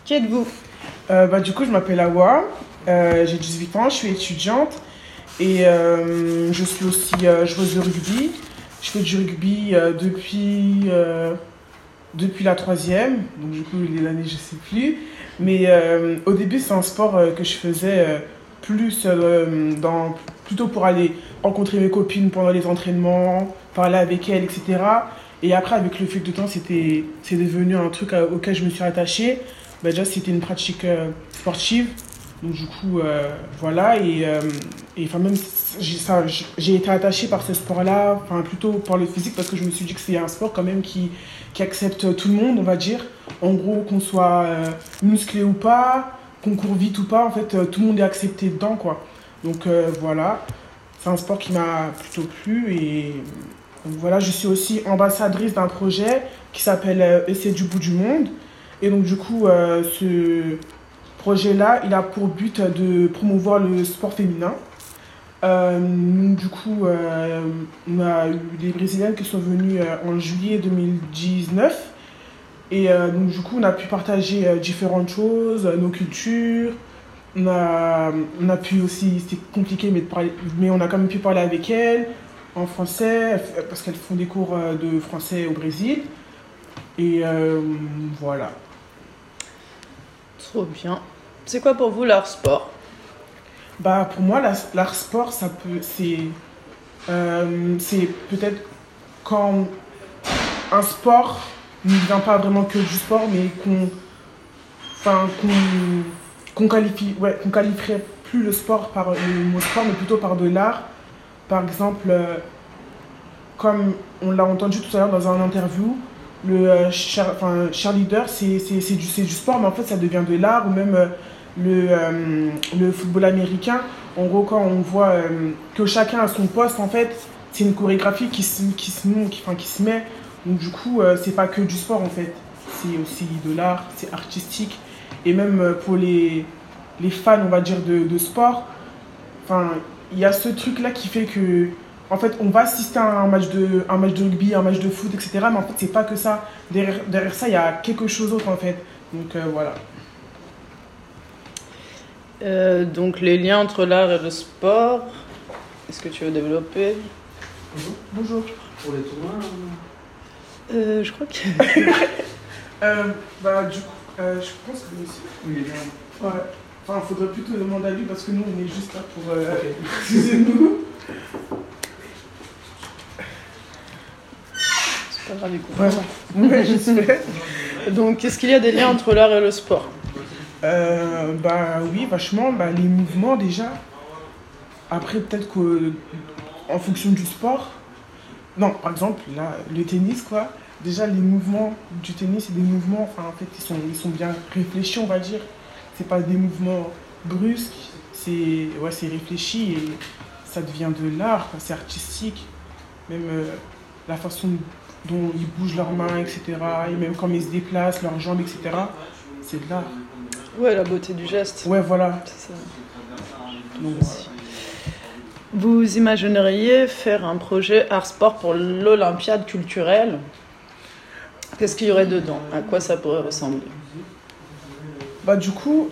Qui êtes-vous? Du coup, je m'appelle Awa, j'ai 18 ans, je suis étudiante et je suis aussi joueuse de rugby. Je fais du rugby depuis la troisième, donc du coup, les années, je sais plus. Mais au début, c'est un sport que je faisais plutôt pour aller rencontrer mes copines pendant les entraînements, parler avec elles, etc. Et après, avec le fil du temps, c'est devenu un truc auquel je me suis attachée. Déjà, c'était une pratique sportive. Donc, du coup, voilà. Enfin, même, j'ai été attachée par ce sport-là, enfin, plutôt par le physique, parce que je me suis dit que c'est un sport quand même qui accepte tout le monde, on va dire. En gros, qu'on soit musclé ou pas, qu'on court vite ou pas, en fait, tout le monde est accepté dedans, quoi. Donc, voilà. C'est un sport qui m'a plutôt plu. Et donc, voilà, je suis aussi ambassadrice d'un projet qui s'appelle Essai du bout du monde. Et donc, du coup, ce projet-là, il a pour but de promouvoir le sport féminin. Du coup, on a eu des Brésiliennes qui sont venues en juillet 2019. Et donc, du coup, on a pu partager différentes choses, nos cultures. On a pu aussi, c'était compliqué, mais on a quand même pu parler avec elles en français, parce qu'elles font des cours de français au Brésil. Et voilà. Trop bien. C'est quoi pour vous l'art sport? Pour moi, l'art sport, c'est peut-être quand un sport ne vient pas vraiment que du sport, mais qu'on qualifierait plus le sport par le mot sport, mais plutôt par de l'art. Par exemple, comme on l'a entendu tout à l'heure dans un interview, le cheerleader, c'est du sport, mais en fait, ça devient de l'art, ou même le football américain. En gros, quand on voit que chacun a son poste, en fait, c'est une chorégraphie qui se met. Donc, du coup, c'est pas que du sport, en fait. C'est aussi de l'art, c'est artistique. Et même pour les fans, on va dire, de sport, il y a ce truc-là qui fait que, en fait, on va assister à un match de rugby, un match de foot, etc. Mais en fait, c'est pas que ça. Derrière ça, il y a quelque chose d'autre, en fait. Donc, voilà. Donc les liens entre l'art et le sport, est-ce que tu veux développer? Bonjour. Pour les tournois Je crois que... Du coup, je pense que monsieur. Oui, bien. Ouais. Enfin, il faudrait plutôt demander à lui parce que nous, on est juste là pour. Excusez-nous. C'est pas grave, du coup. Ouais, j'espère. Donc, est-ce qu'il y a des liens entre l'art et le sport? Oui, vachement. Les mouvements déjà. Après, peut-être qu'en fonction du sport. Non, par exemple, là, le tennis, quoi. Déjà, les mouvements du tennis, c'est des mouvements, en fait, ils sont bien réfléchis, on va dire. C'est pas des mouvements brusques, c'est réfléchi et ça devient de l'art, c'est artistique. Même la façon dont ils bougent leurs mains, etc. Et même quand ils se déplacent, leurs jambes, etc. C'est de l'art. Ouais, la beauté du geste. Ouais, voilà. C'est ça. Donc, voilà. Vous imagineriez faire un projet art-sport pour l'Olympiade culturelle? Qu'est-ce qu'il y aurait dedans? À quoi ça pourrait ressembler? Du coup,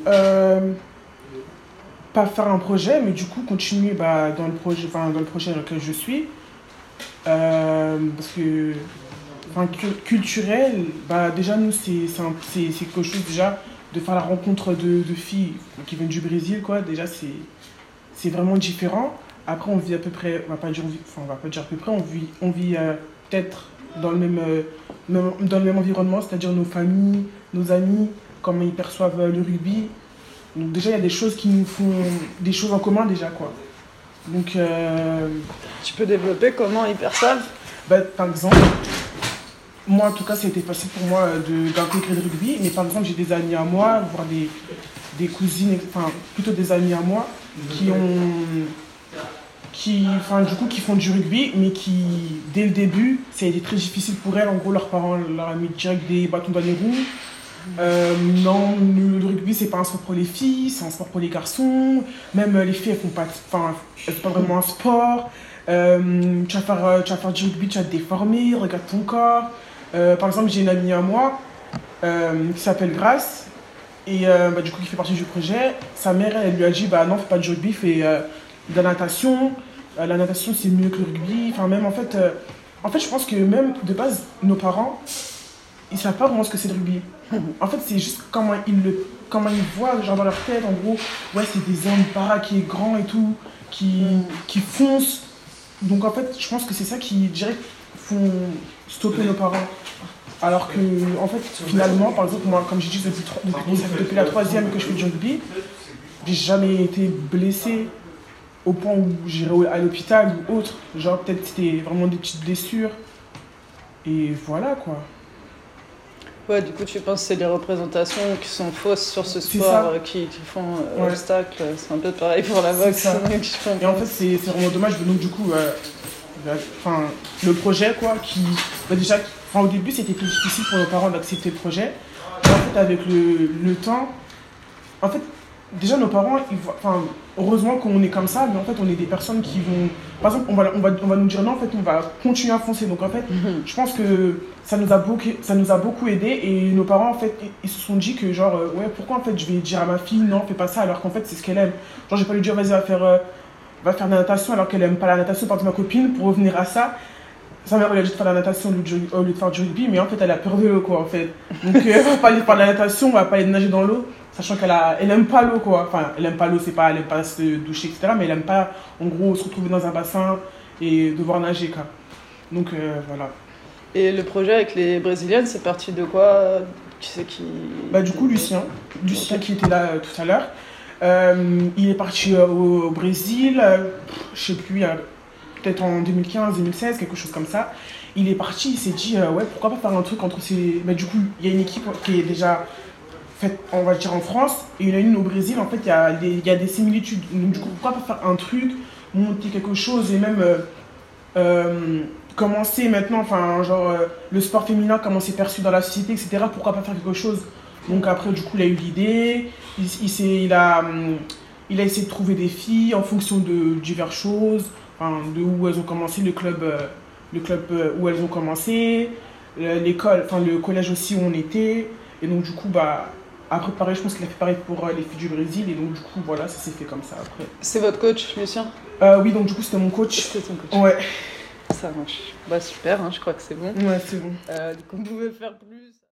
pas faire un projet, mais du coup continuer dans le projet dans lequel je suis. Parce que culturel, déjà nous c'est quelque chose déjà de faire la rencontre de filles qui viennent du Brésil, quoi. Déjà c'est vraiment différent. Après on vit à peu près, on va pas dire à peu près, on vit peut-être dans le même environnement, c'est-à-dire nos familles, nos amis, comment ils perçoivent le rugby. Donc déjà, il y a des choses qui nous font des choses en commun déjà, quoi. Donc, Tu peux développer comment ils perçoivent? par exemple, moi en tout cas, ça a été facile pour moi d'intégrer le rugby. Mais par exemple, j'ai des amis à moi, voire des cousines, plutôt des amis à moi, qui font du rugby, mais qui, dès le début, ça a été très difficile pour elles. En gros, leurs parents leur ont mis direct des bâtons dans les roues. Non, le rugby, c'est pas un sport pour les filles, c'est un sport pour les garçons. Même les filles, elles font pas vraiment un sport. Tu vas faire du rugby, tu vas te déformer, regarde ton corps. Par exemple, j'ai une amie à moi qui s'appelle Grace. Et du coup, il fait partie du projet. Sa mère, elle lui a dit, bah non, fais pas de rugby, fais de la natation. La natation, c'est mieux que le rugby. Enfin, même en fait, je pense que même de base, nos parents, ils savent pas vraiment ce que c'est le rugby. En fait, c'est juste comment ils voient, genre dans leur tête, en gros, ouais, c'est des hommes baraqués, grands et tout, qui foncent. Donc en fait, je pense que c'est ça qui, direct, font stopper nos parents. Alors que, en fait, finalement, par exemple, moi, comme j'ai dit, depuis la troisième que je fais du rugby, j'ai jamais été blessé au point où j'irais à l'hôpital ou autre. Genre, peut-être c'était vraiment des petites blessures. Et voilà, quoi. Ouais, du coup, tu penses que c'est des représentations qui sont fausses sur ce C'est sport ça. qui font Ouais. obstacle. C'est un peu pareil pour la C'est boxe. ça. qui font- Et en fait, c'est vraiment dommage. Donc, du coup, enfin, le projet, quoi, déjà, au début, c'était plus difficile pour nos parents d'accepter le projet. Et en fait, avec le temps, en fait, déjà, nos parents, enfin, heureusement qu'on est comme ça, mais en fait, on est des personnes qui vont. Par exemple, on va nous dire non, en fait, on va continuer à foncer. Donc, en fait, je pense que ça nous a beaucoup aidé. Et nos parents, en fait, ils se sont dit que, genre, ouais, pourquoi, en fait, je vais dire à ma fille, non, fais pas ça, alors qu'en fait, c'est ce qu'elle aime. Genre, je vais pas lui dire, vas-y, va faire de la natation, alors qu'elle aime pas la natation, par exemple, ma copine, pour revenir à ça. Sa mère, elle a dit de faire de la natation au lieu de faire du rugby, mais en fait, elle a peur de l'eau, quoi, en fait. Donc, elle va pas aller faire de la natation, on va pas aller nager dans l'eau, sachant elle aime pas l'eau, quoi. Enfin, elle aime pas l'eau, elle aime pas se doucher, etc. Mais elle aime pas, en gros, se retrouver dans un bassin et devoir nager, quoi. Donc, voilà. Et le projet avec les Brésiliennes, c'est parti de quoi? Tu sais qui... Bah, du coup, Lucien qui était là tout à l'heure, il est parti au Brésil, je sais plus, peut-être en 2015, 2016, quelque chose comme ça. Il est parti, il s'est dit, ouais, pourquoi pas faire un truc entre ces. Bah, du coup, il y a une équipe qui est déjà faite, on va dire, en France, et il y en a une au Brésil. En fait, il y a des similitudes. Donc, du coup, pourquoi pas faire un truc, monter quelque chose, et même commencer maintenant, enfin, genre, le sport féminin, comment c'est perçu dans la société, etc. Pourquoi pas faire quelque chose? Donc, après, du coup, il a eu l'idée, il a essayé de trouver des filles en fonction de diverses choses, enfin, de où elles ont commencé, le club où elles ont commencé, l'école, enfin le collège aussi où on était. Et donc du coup, bah, après pareil, je pense qu'il a fait pareil pour les filles du Brésil. Et donc du coup, voilà, ça s'est fait comme ça après. C'est votre coach, Lucien? Oui, donc du coup, c'était mon coach. C'était ton coach. Ouais. Ça marche. Bah super, hein, je crois que c'est bon. Ouais, c'est bon. Du coup, on pouvait faire plus.